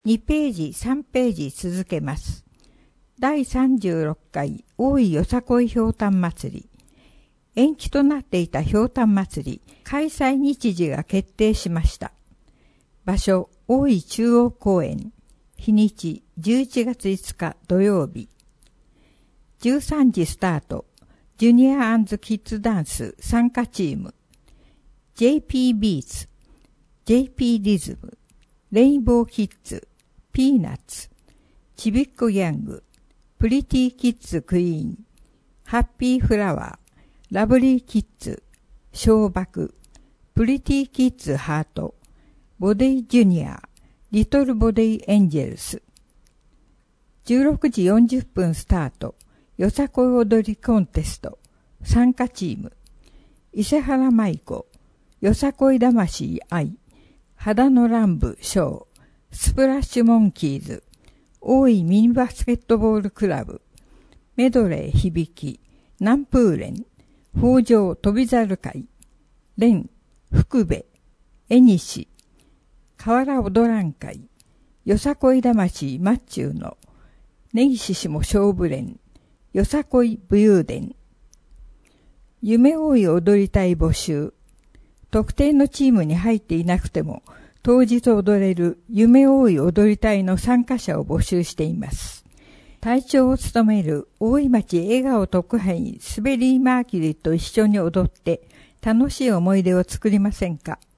2ページ、3ページ続けます。第36回大井よさこいひょうたん祭り。延期となっていたひょうたん祭り、開催日時が決定しました。場所、大井中央公園。日にち、11月5日土曜日。13時スタート。ジュニア&キッズダンス参加チーム。JP ビーツ、JP リズム、レインボーキッズ、ピーナッツ、ちびっこギャング、プリティキッズクイーン、ハッピーフラワー、ラブリーキッズ、小爆、プリティキッズハート、ボデイジュニア、リトルボデイエンジェルス。16時40分スタート、よさこい踊りコンテスト、参加チーム、伊勢原舞子、よさこい魂愛、肌の乱舞ショー、スプラッシュモンキーズ、大井ミニバスケットボールクラブ、メドレー響き、南風連、北条飛猿会、連、福部、江西、河原踊らん会、よさこい魂マッチューの、根岸下勝負連、よさこい武勇伝、夢大井踊り隊募集、特定のチームに入っていなくても、当日踊れる夢大井踊り隊の参加者を募集しています。隊長を務める大井町笑顔特派員スベリーマーキュリーと一緒に踊って楽しい思い出を作りませんか。